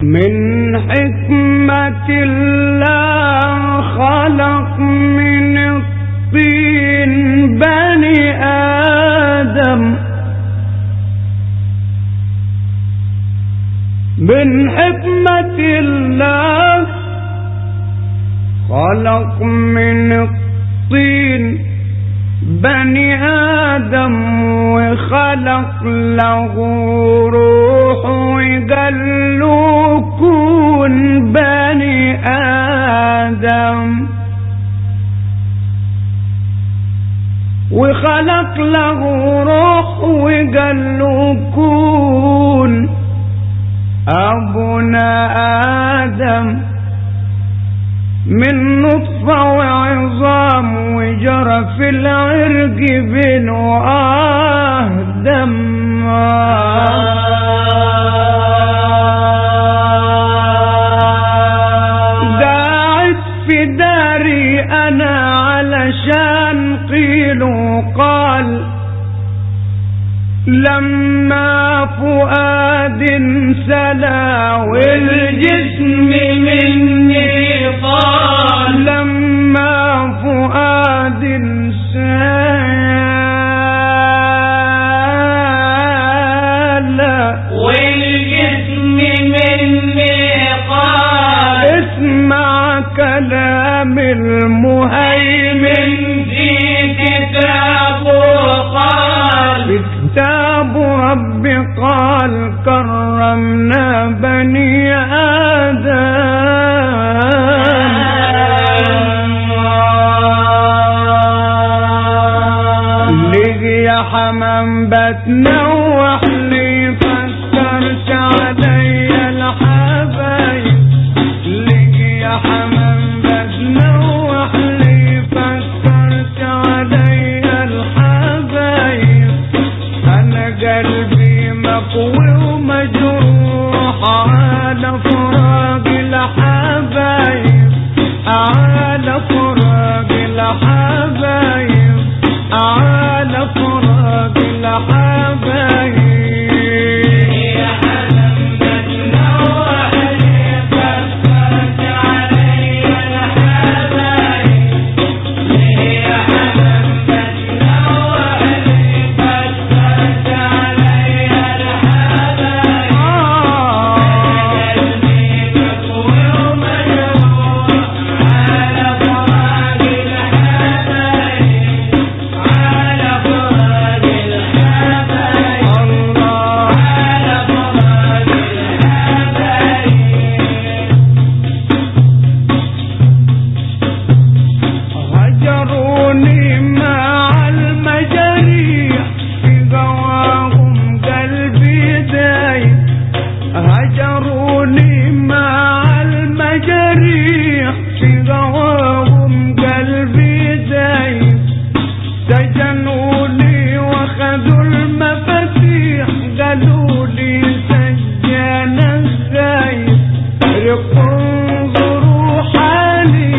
من حكمة الله خلق من الطين بني آدم. من حكمة الله خلق من الطين بني آدم وخلق له روح وقال له كن بني آدم، وخلق له روح وقال له كن أبونا آدم من نطفة وعظام وجرى في العرق بينه دم. قاعد في داري أنا علشان قيل وقال لما فؤاد انسلى والجسم مني طال. لما فؤاد انسلى والجسم مني طال. اسمع كلام المهيمن في كتابه قال، كتاب ربي قال كرمنا بني آدم. لقي يا حمام بتنوح لي فكرت علي الحبايب. لقي يا حمام بتنوح لي فكرت علي الحبايب. أنا قلبي مقوي ومجروح على فراق الحبايب، على فراق الحبايب، على فراق الحبايب. يا حلم بتنوح لي فكرت علي الحبايب. يا حلم بتنوح لي فكرت علي الحبايب. قلبي مكوي ومجروح على فراق الحبايب، على فراق الحبايب، الله على فراق الحبايب. هجروني مع المجاريح في قواهم قلبي دايب. هجروني مع المجاريح في قواهم قلبي دايب. سجنوني واخذوا المفاتيح قالوا لي سجانا غايب. رقوا انظروا حالي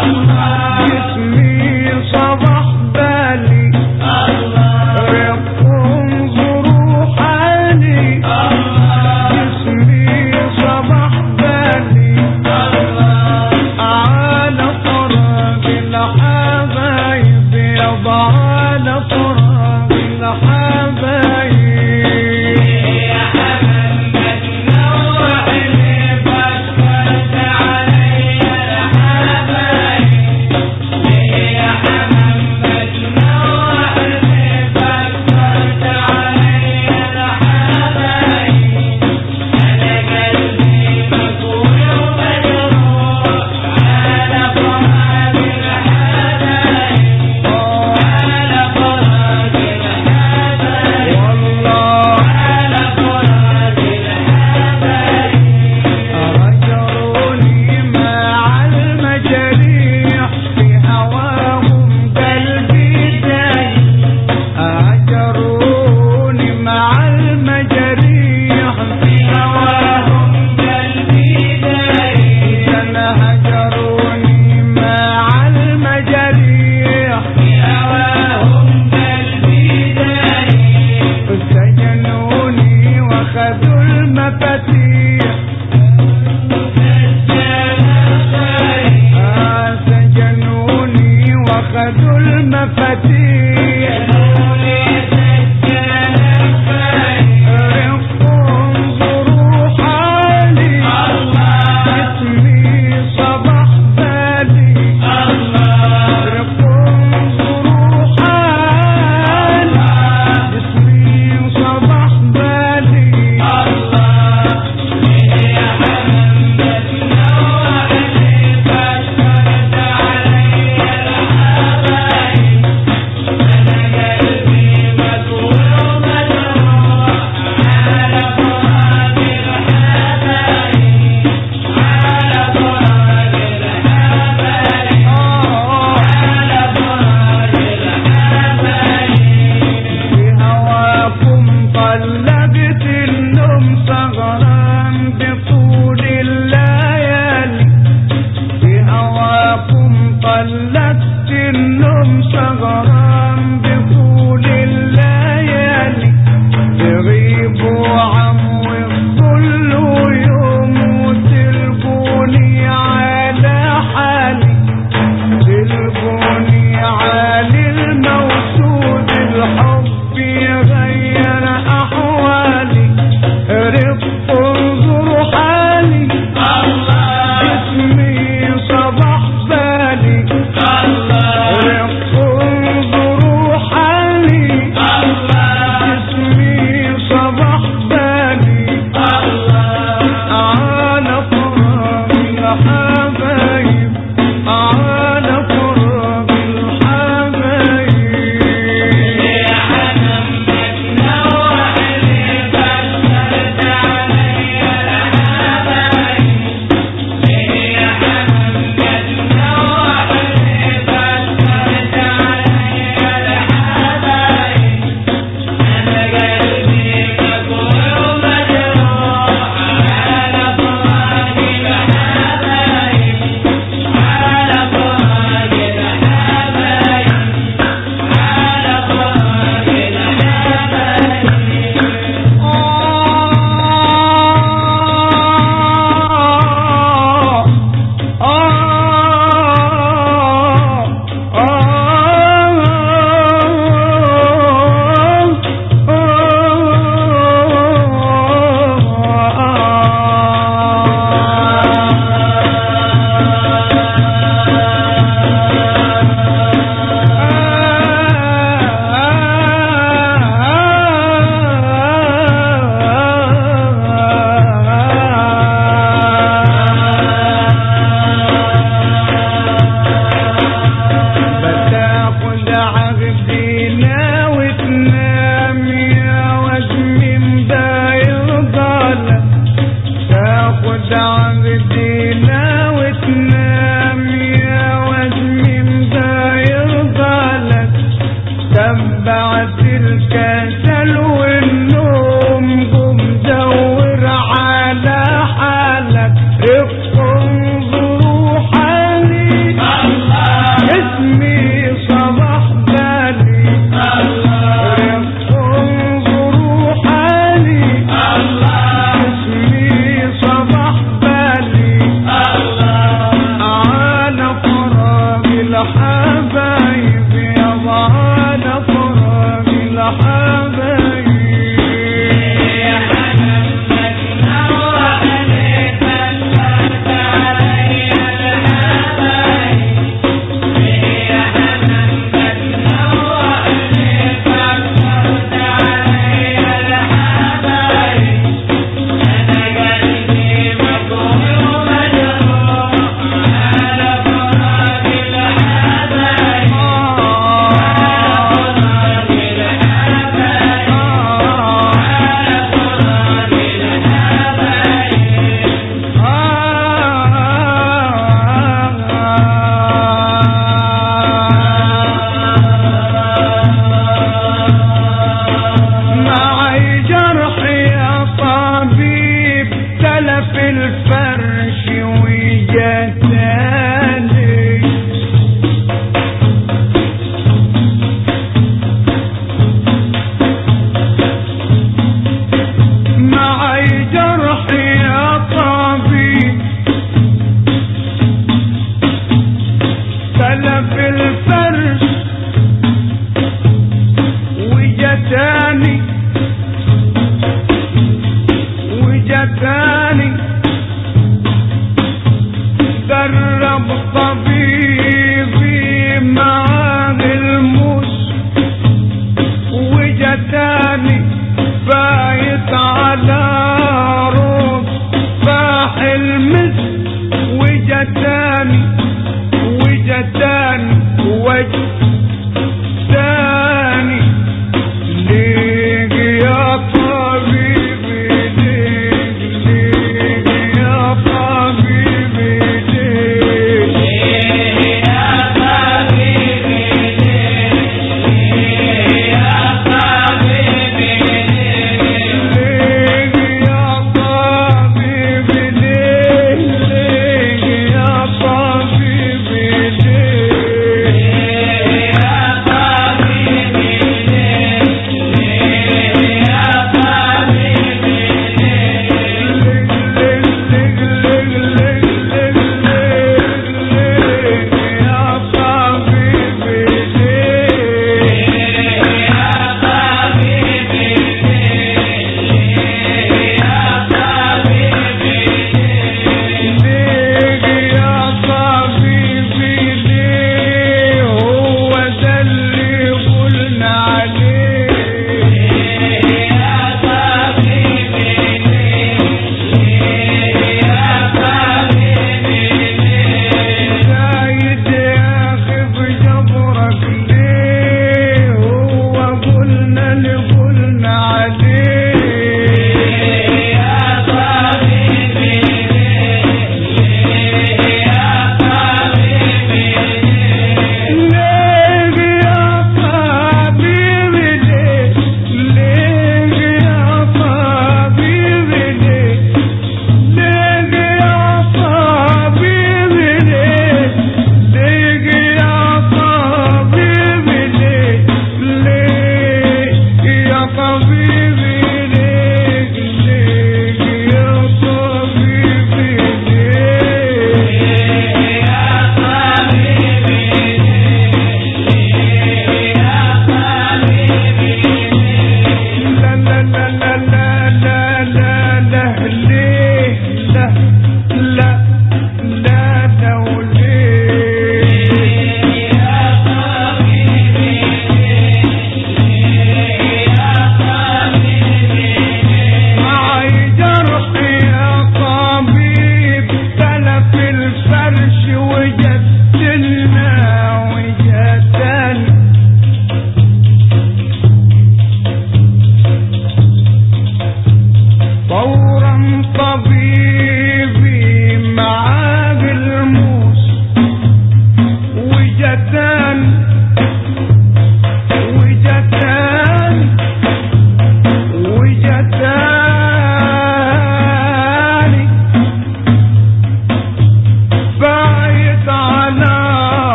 جسمي صبح بالي. رقوا انظروا حالي جسمي صبح خد عهدنا وتنام يا وزمين ده يرضى لك تبعت الكسل والنوم قم دور على حالك انظروا حالي اسمي صباح بالي انظروا حالي اسمي صباح بالي على فراغ الحبايب يابا على فراغ الحبايب وجداني درب طبيبي معاه الموس وجداني بايت على روض فاح المسك وجداني وجداني ليك يا طبيبي ليك يا طبيبي ليك يا طبيبي ليك يا طبيبي ليك يا طبيبي ليك يا طبيبي ليك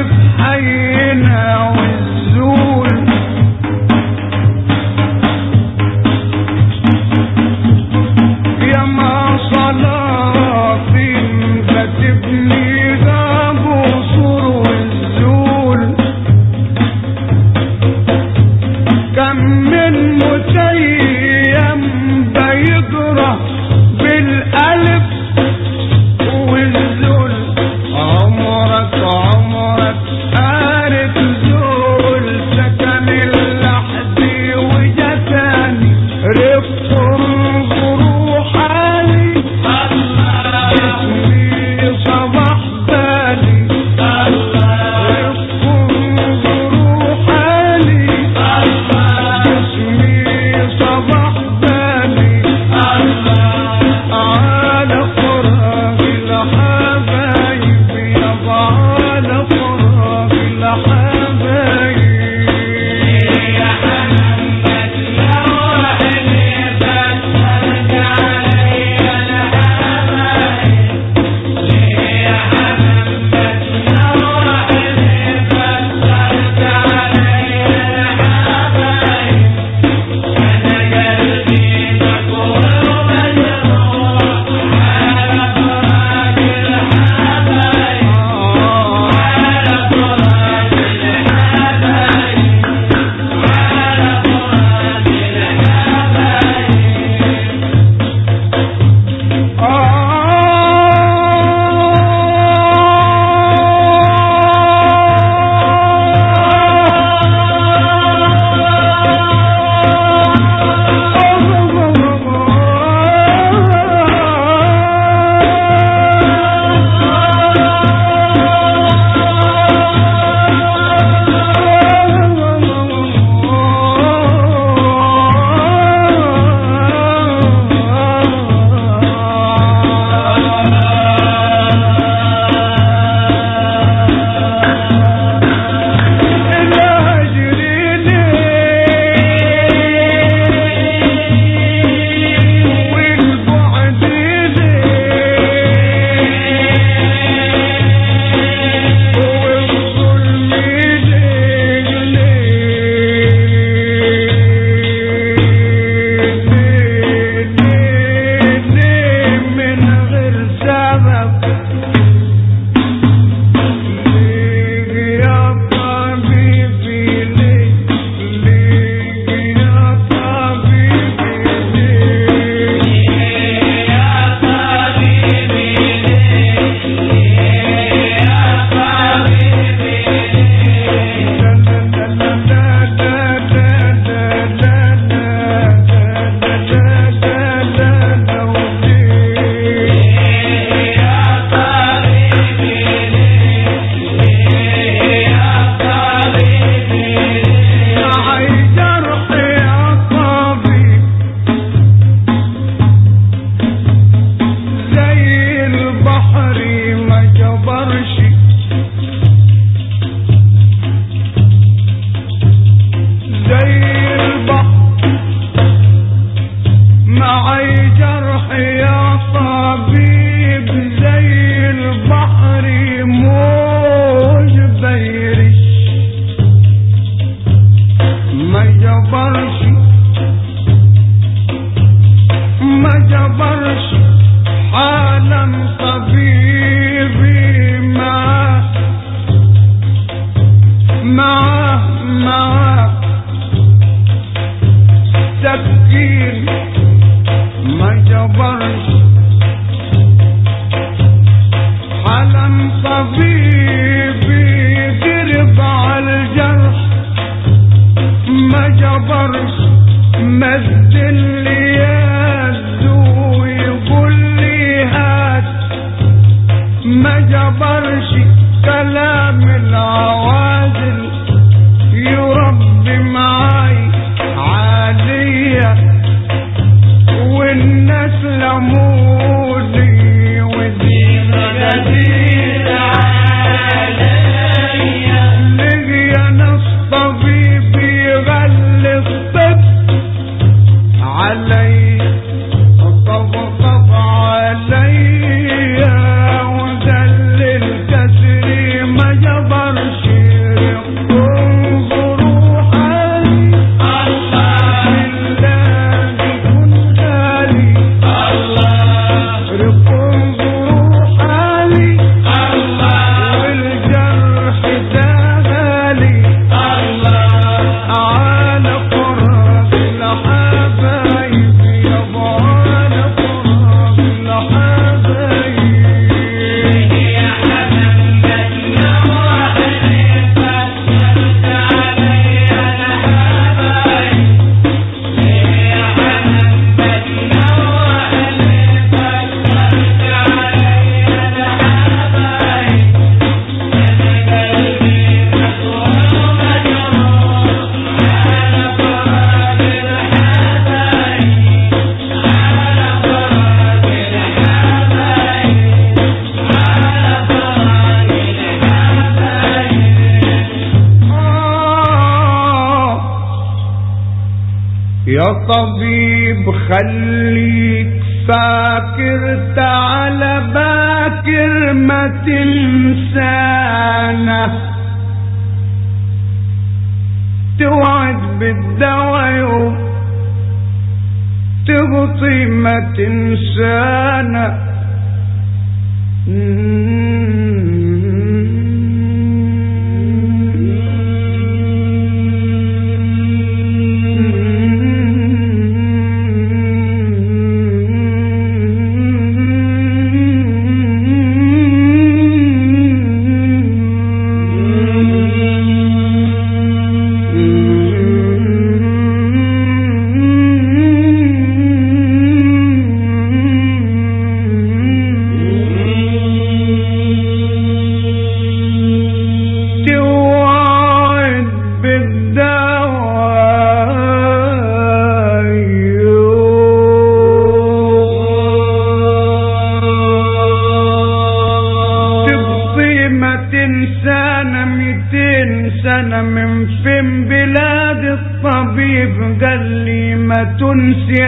الناس لمو يا طبيب خليك فاكر تعالى باكر ما تنسانا توعد بالدواء يوم تبطي ما تنسانا تنسي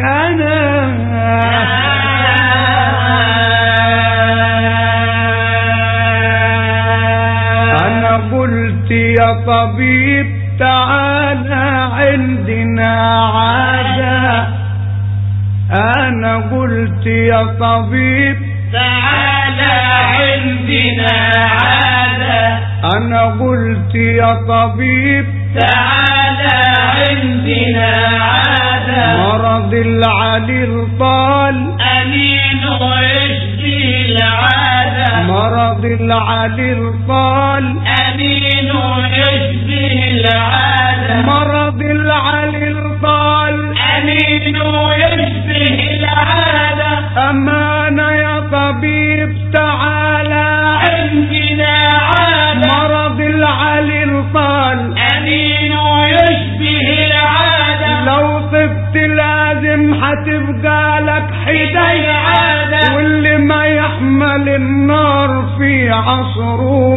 أنا قلت يا طبيب تعالى عندنا عادة أنا قلت يا طبيب تعالى عندنا عادة أنا قلت يا طبيب تعالى عندنا عادة مرض العليل طال أنين يشبه العادة مرض العليل طال أنين يشبه العادة مرض العليل طال أنين يشبه العادة أمانة يا طبيب تعالى عندنا عادة مرض العليل طال أنين يشبه العادة لو طبت لازم هتبقى لك حداية عادة واللي ما يحمل النار في عصره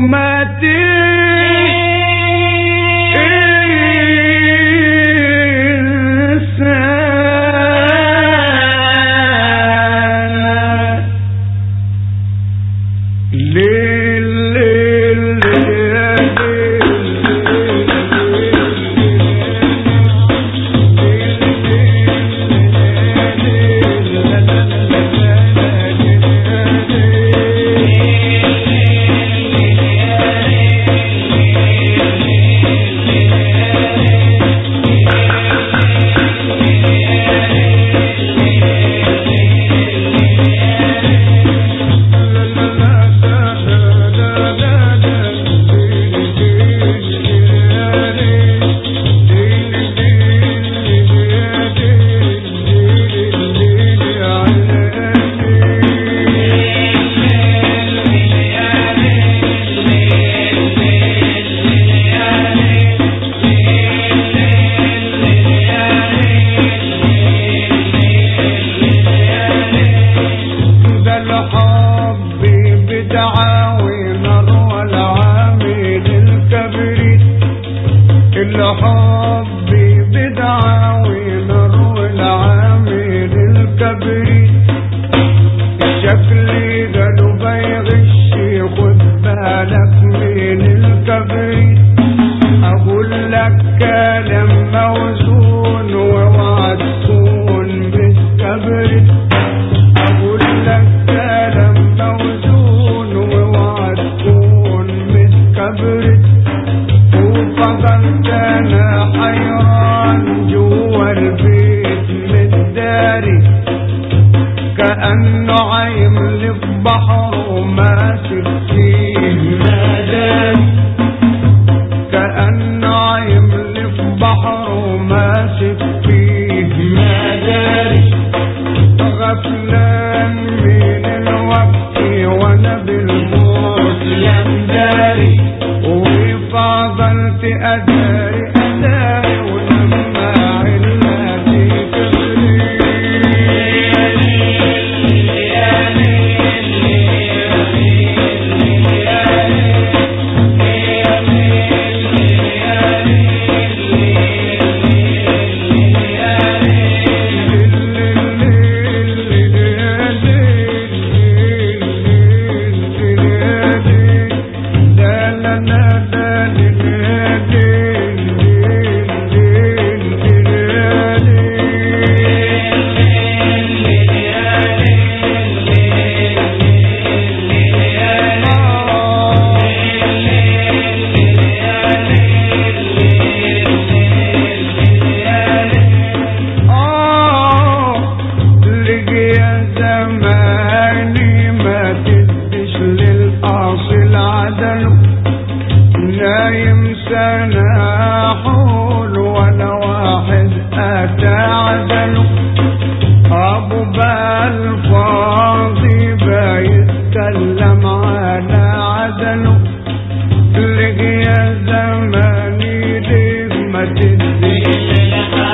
نايم سنة حول ولا واحد أتى عدله أبو بالفاضي بيتكلم على عدله لك يا زماني ليه ما تدري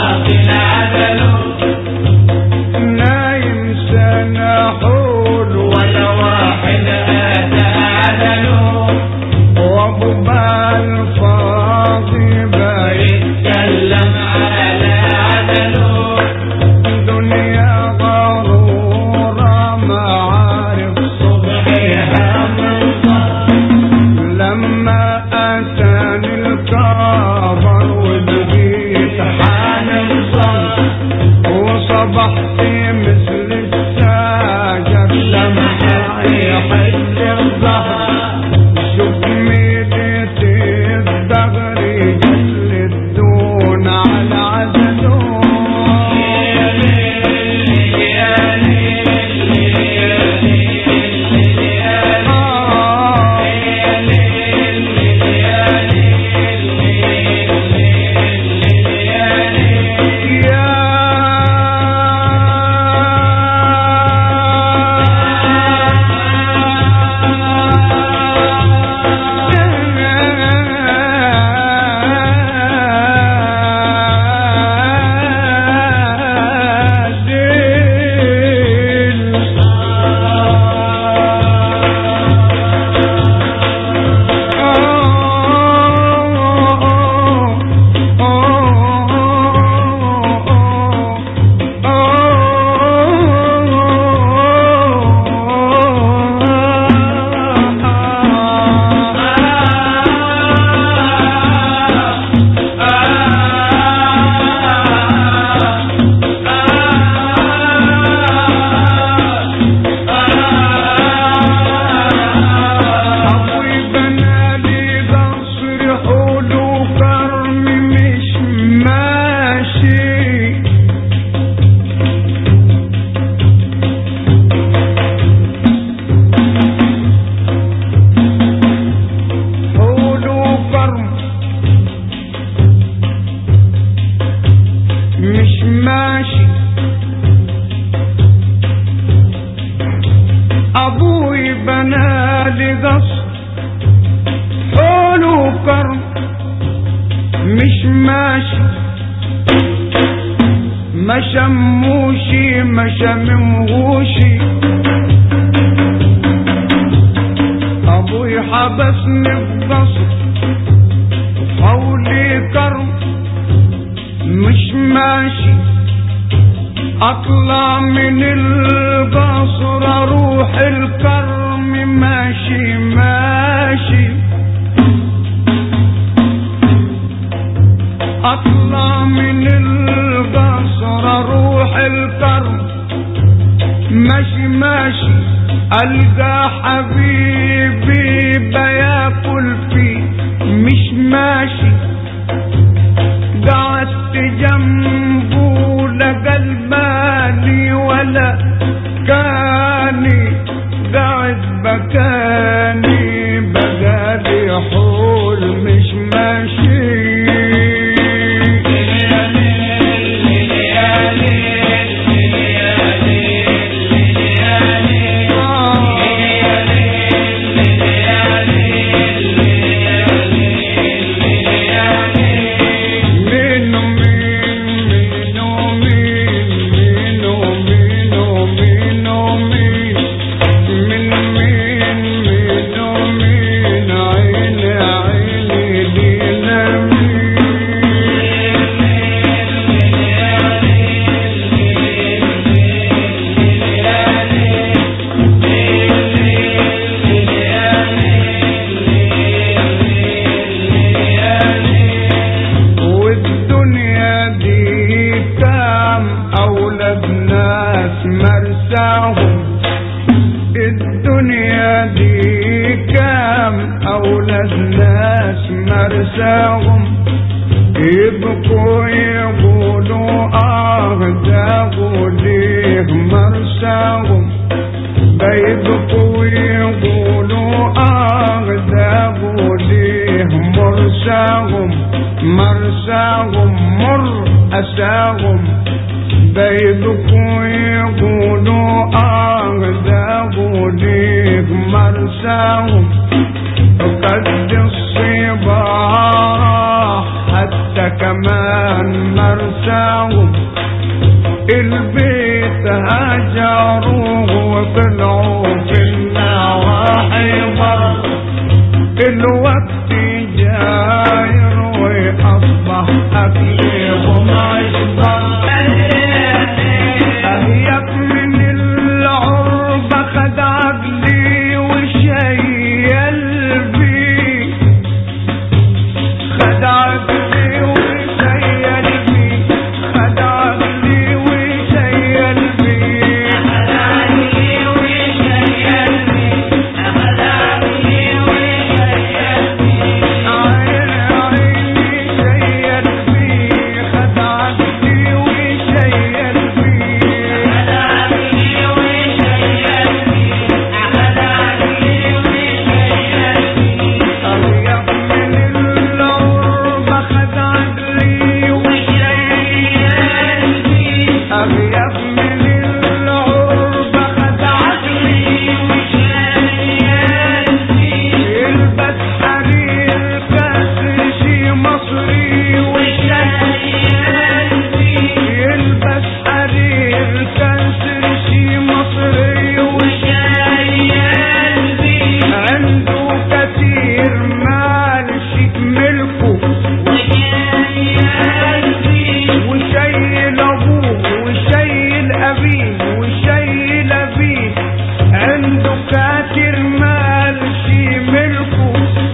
نايم سنة حول ولا واحد أتى عدله وابو بالفاضي بيتكلم على عدله دنيا غرورة ما عارف صبحها من لما أتاني الكبر وبقيت حالي صغر وصبحت مثل الساجر لما يحل الظهر شوف ميلة الدغر يجلدون على عدله أبوي بنالي قصر حول وكرم مش ماشي ما شموشي ما شممهوشي أبوي حبسني بقصر حولي كرم مش ماشي اطلع من القصر اروح الكرم ماشي ماشي اطلع من القصر اروح الكرم ماشي ماشي القى حبيبي بياكل فيه مش ماشي قعدت جنبه لقى المالي ولا كاني قاعد بكاني بقالي حول مش ماشي الدنيا دي كام أولاد ناس مرساهم يبقوا يقولوا ده ليه مرساهم بيبقوا يقولوا ده ليه مرساهم مرساهم مر أساهم بيدكم يقولوا أهداه ليك مرساهم قد الصباح حتى كمان مرساهم البيت هجروه وطلعوا في النواحي بر الوقت جاير وأصبح أكلهم عشبر أهيك من العربة خد عقلي وشيل بي خد عقلي وشيل بي خد عقلي وشيل بي خد عقلي وشيل بي خد عقلي وشيل بي عيني شيل بي خد عقلي وشيل بي خد عقلي وشيل بي خد عقلي وشيل بي أضيق من العربة خد عقلي وشيل بي أضيق من العربة خد عقلي وشيل بي البس حرير كسر شي مصري وشيل بي يلبس حرير كسر شي مصري وشيل بي عنده كثير مال شي ملكه وشيل بي وشيل ابوه وشيل ابيه وشيل ابيه عنده كثير مال شي ملكه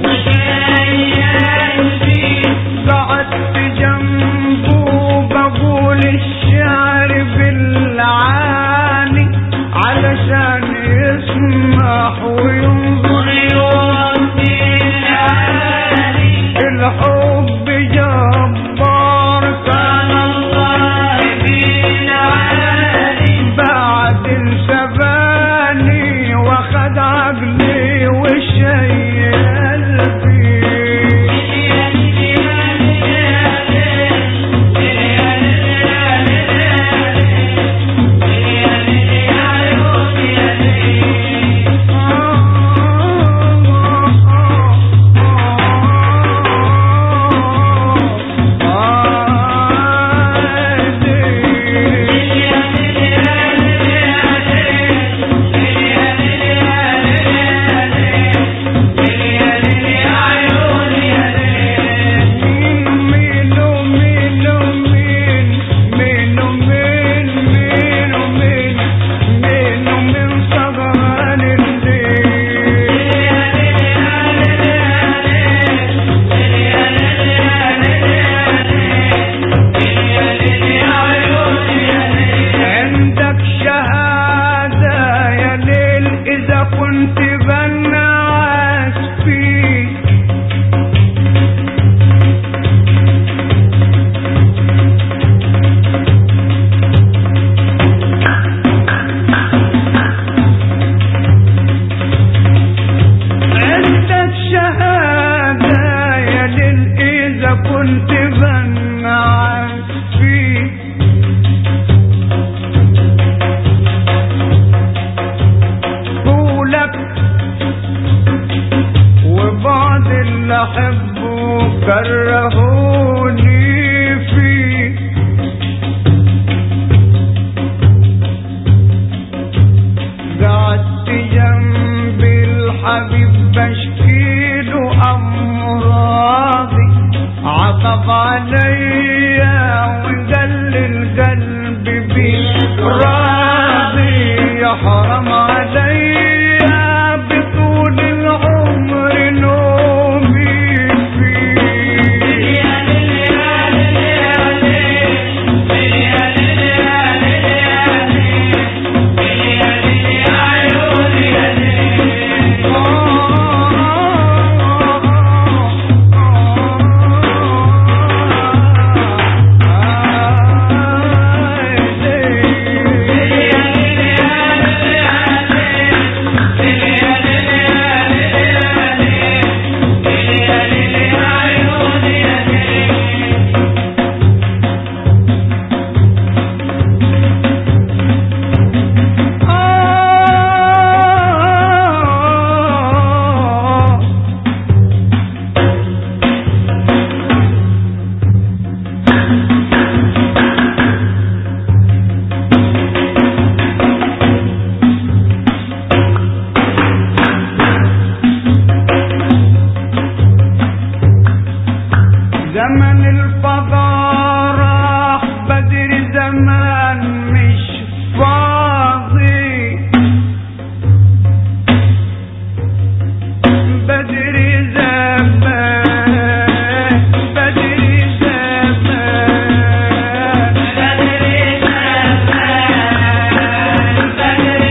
وشيل بي قعدت جنبه بقول الشعر بالعاني علشان يسمح وينظر الحب جبار كان الله بالعالي بعد السباني واخد عقلي وشيل عندك شهادة يا ليل إذا كنت بنعس فيك عندك شهادة يا ليل إذا كنت بنعس فيك قولك وبعض اللي احبه كرهوني فيه قعدت جنب الحبيب بشكيله امراضي عطف عليا وقل القلب بيه راضي يحرم عليا بطول العمر نومي فيه زمن الفضاء راح بدر زمان مش فاضي بدر زمان بدر زمان بدر زمان بدر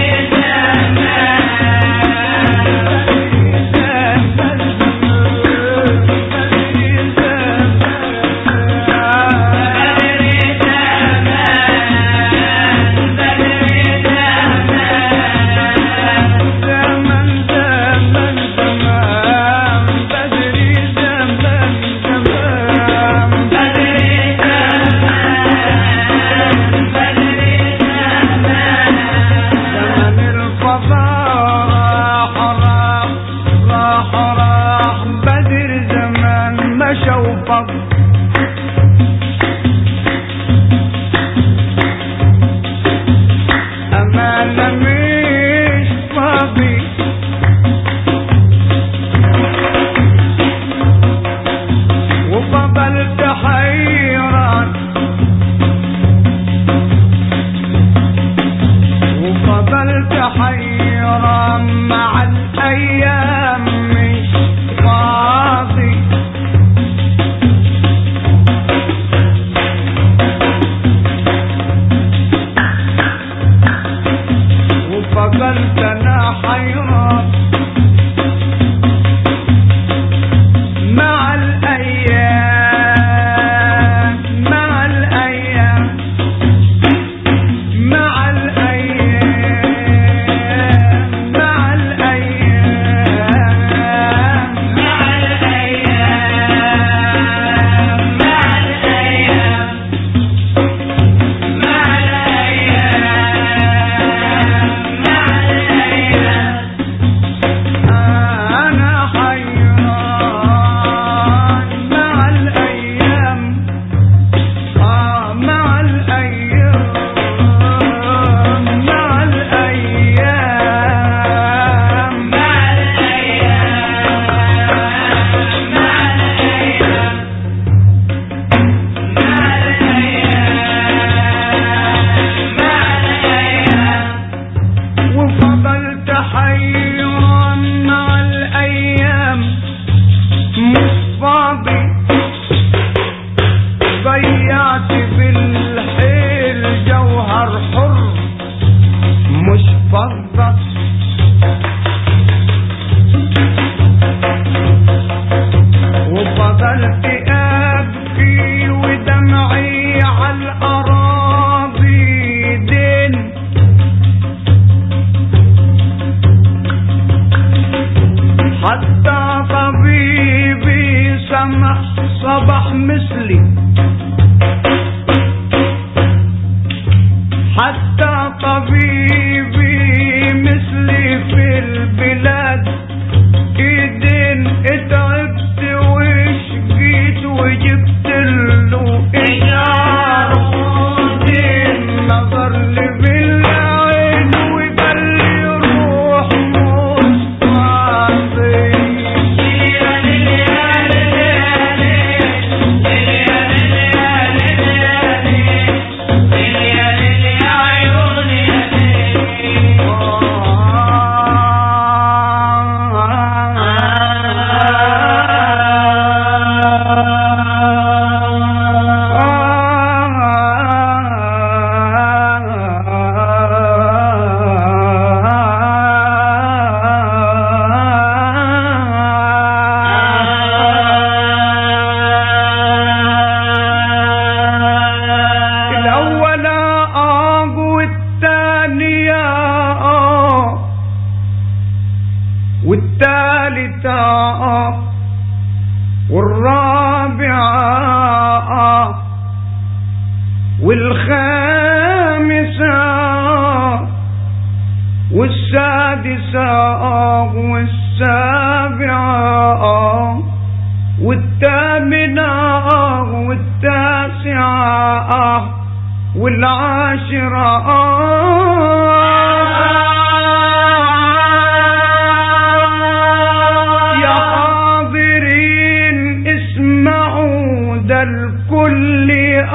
ده الكل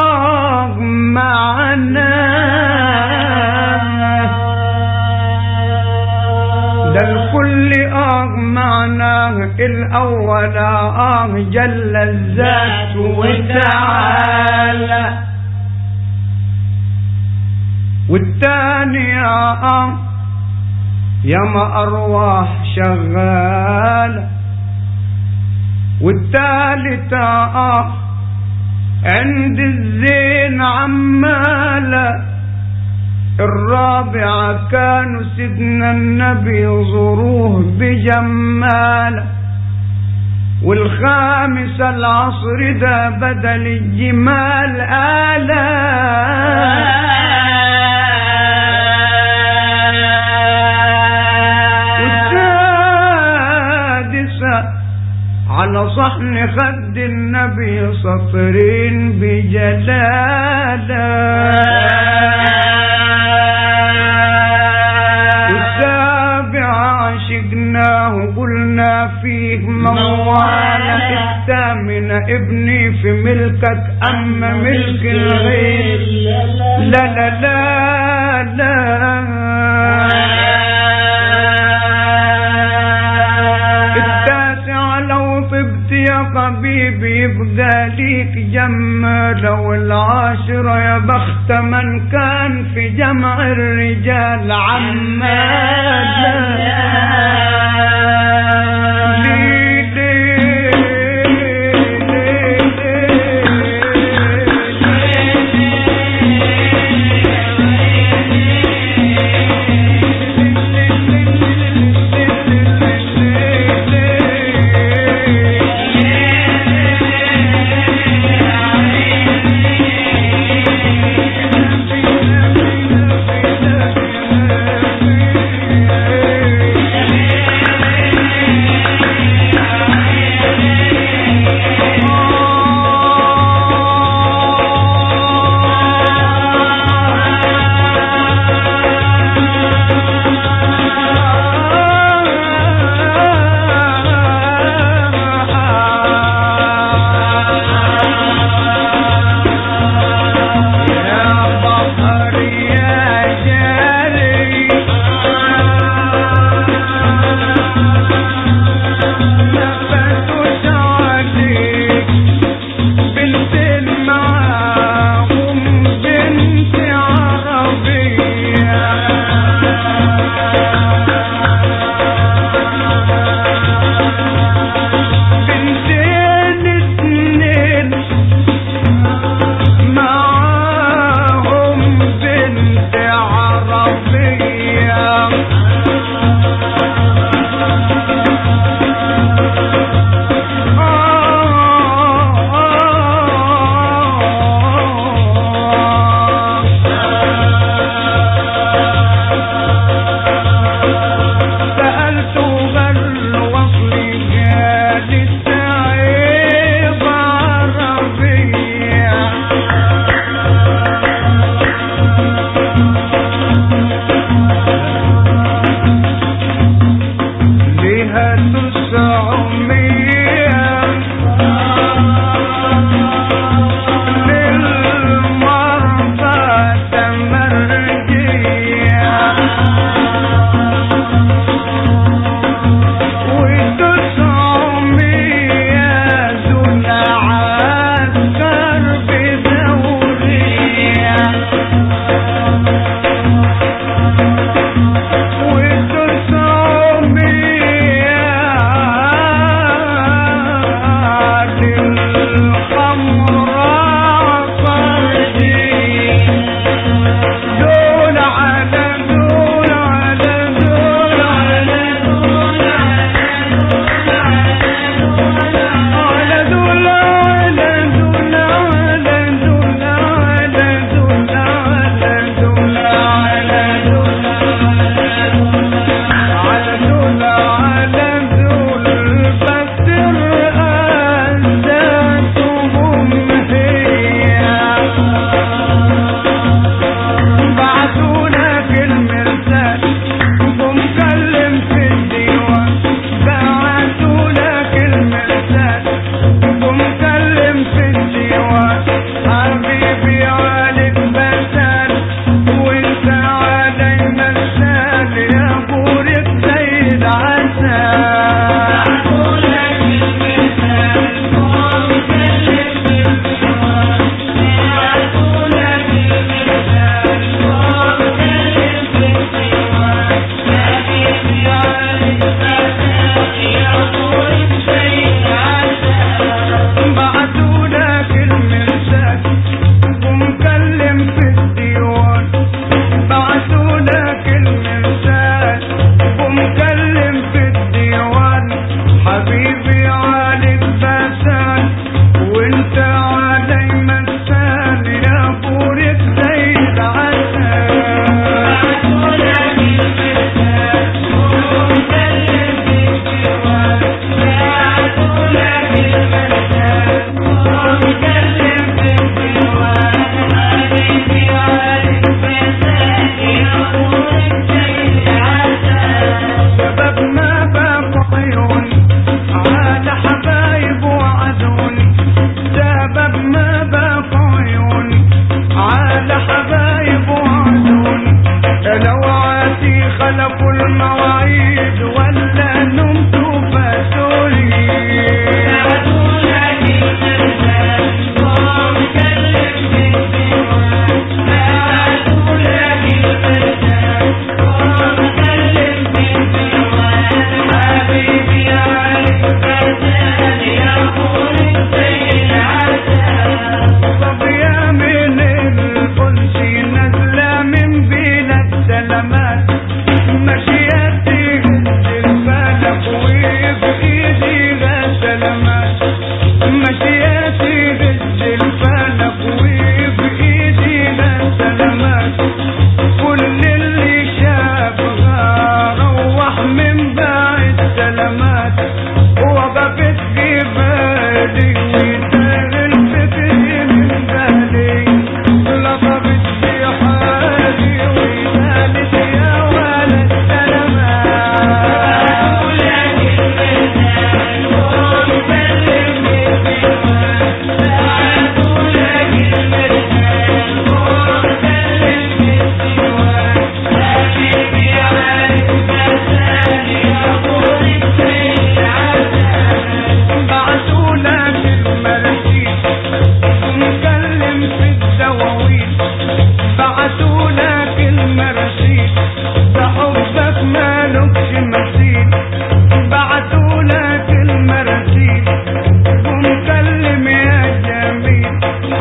معنا، ده الكل معناه الأول جل الذات وتعالى، والثاني ياما أرواح شغالة، والثالثة عند الزين عمالة، الرابعة كانوا سيدنا النبي يزوروه بجمالة، والخامسة العصر ده بدل الجمال آلة، والسادسة على صحن خد النبي سطرين بجلالة، عشقناه قلنا فيه موالة، الثامنة ابني في ملكك أما ملك الغير لا لا لا لا، التاسعة لو طبت يا حبيبي يبقى ليك جمالة، والعاشرة يا بخت من كان في جمع الرجال عمالة.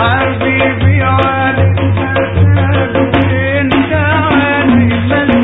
حبيبي عليك بسال وانت علي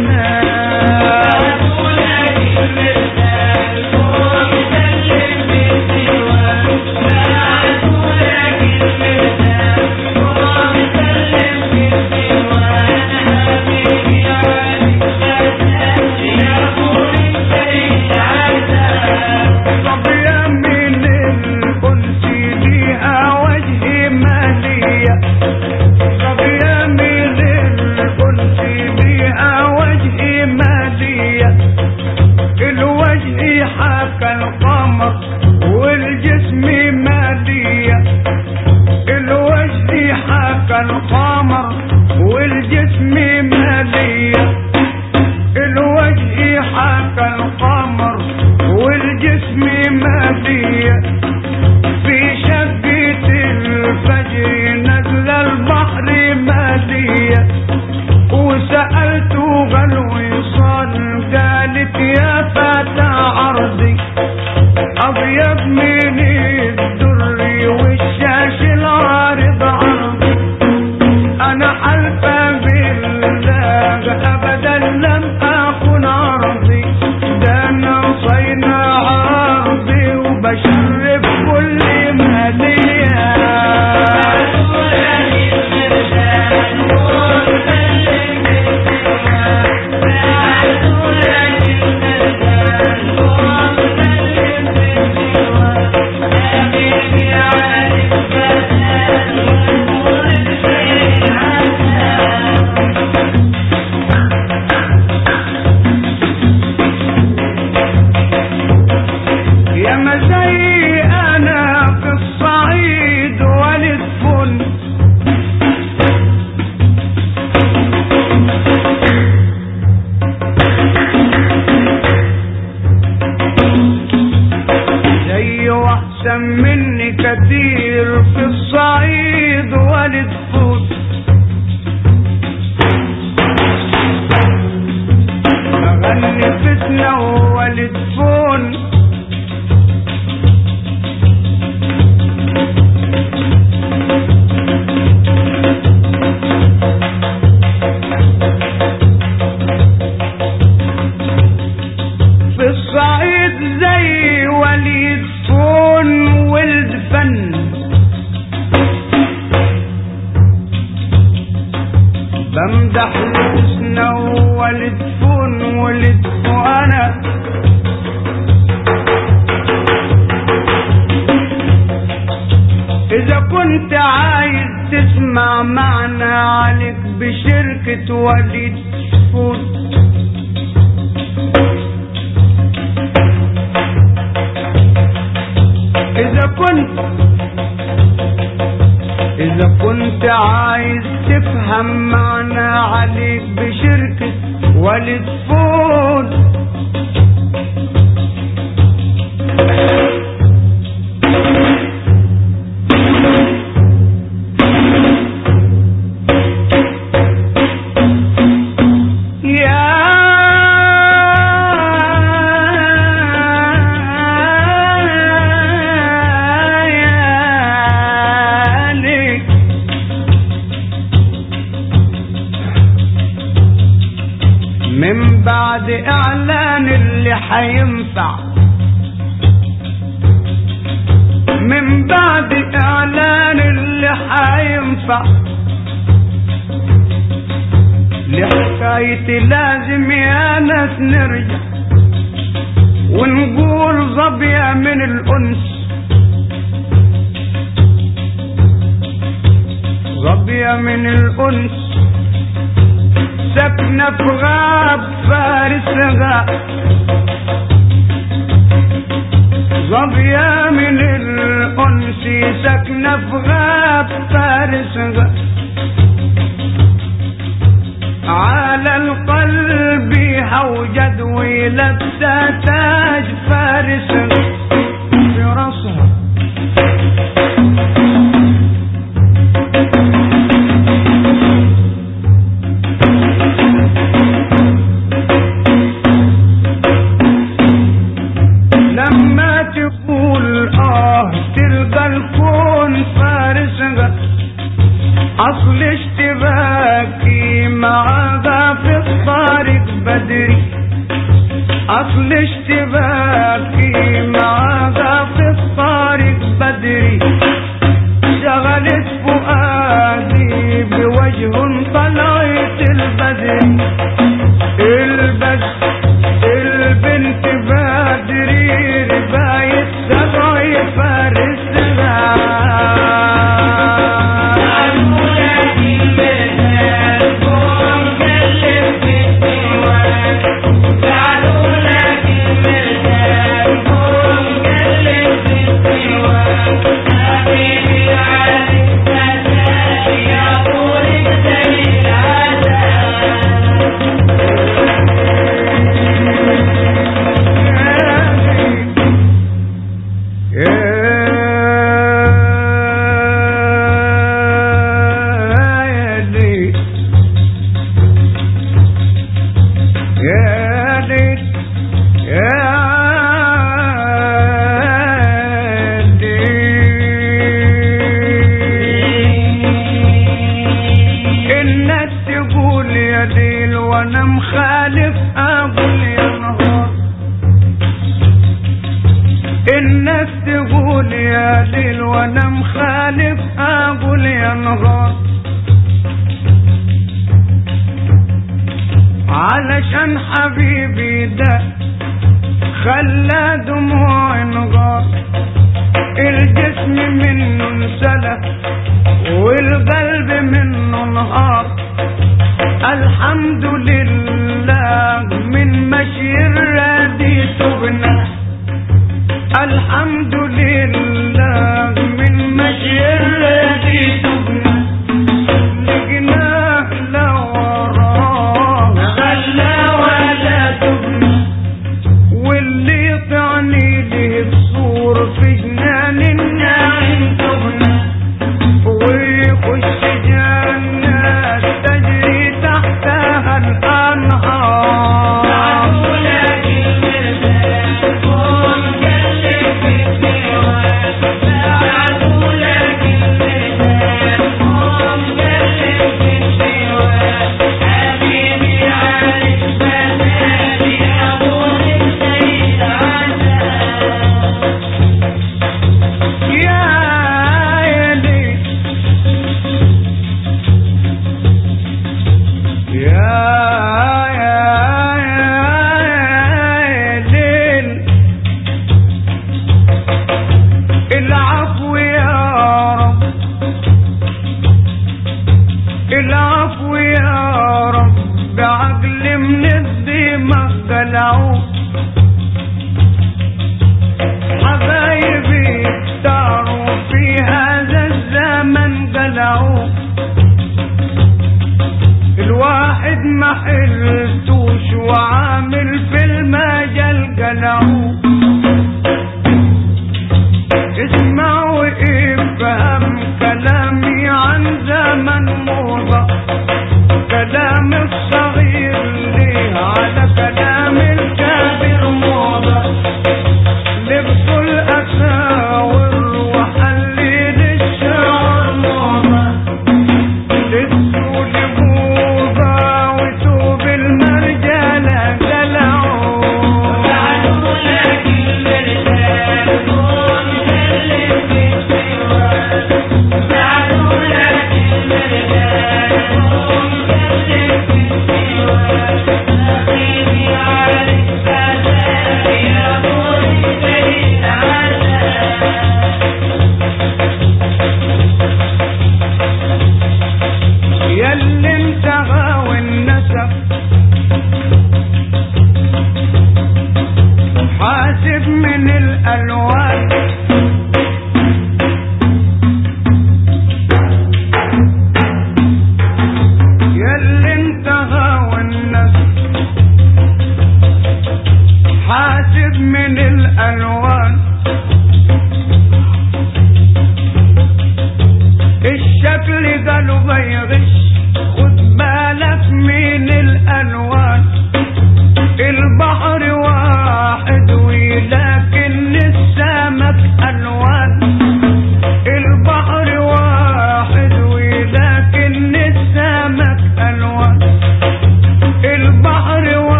القمر والجسم مالية الوجه حكى القمر والجسم مالية في شقة الفجر نزل البحر مالية وسألته قال وصال قالت يا فتى عرضي أبيض من الدر والشاش العارض عرضي أنا حلفة بالله أبدا لم أكن عرضي ده أنا صينا عرضي وبشرف كل مالية مني كتير في الصعيد والد فوت أغني فتنة والد فون في الصعيد زي وليد فون ولد فن بمدح حسنه ولد فون ولد فوانا إذا كنت عايز تسمع معنى عليك بشركة وليد فون إذا كنت عايز تفهم معنى عليك بشركة وليد فون من بعد اعلان اللي حينفع من بعد اعلان اللي حينفع لحكايتي لازم يا ناس نرجع ونقول ظبية من الانس ظبية من الانس سكنة في غاب فارسها ظبية من الأنس سكنة في غاب فارسها على القلب هوجد ولبسة تاج فارسها في راسها اصل اشتباكي معاها في الطريق بدري، اصل اشتباكي معاها في الطريق بدري، شغلت فؤادي بوجه طلعت البدري، البنت بدري رباية سبع فارسها. وانا مخالف اقول يا نهار، الناس تقول يا ليل وانا مخالف اقول يا نهار، علشان حبيبي ده خلى دموعي نغار، الجسم منه انسلخ والقلب منه انهار، الحمد لله من مشي الردي تبنى، الحمد لله من مشي الردي تبنى، لقناه لوراه خلى ولا تبنى، واللي يطعني له بصور في جنان الناعم تبنى،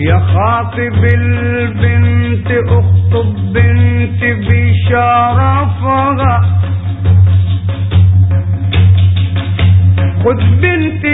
يا خاطب البنت اخطب بنت بشرفها، خد بنت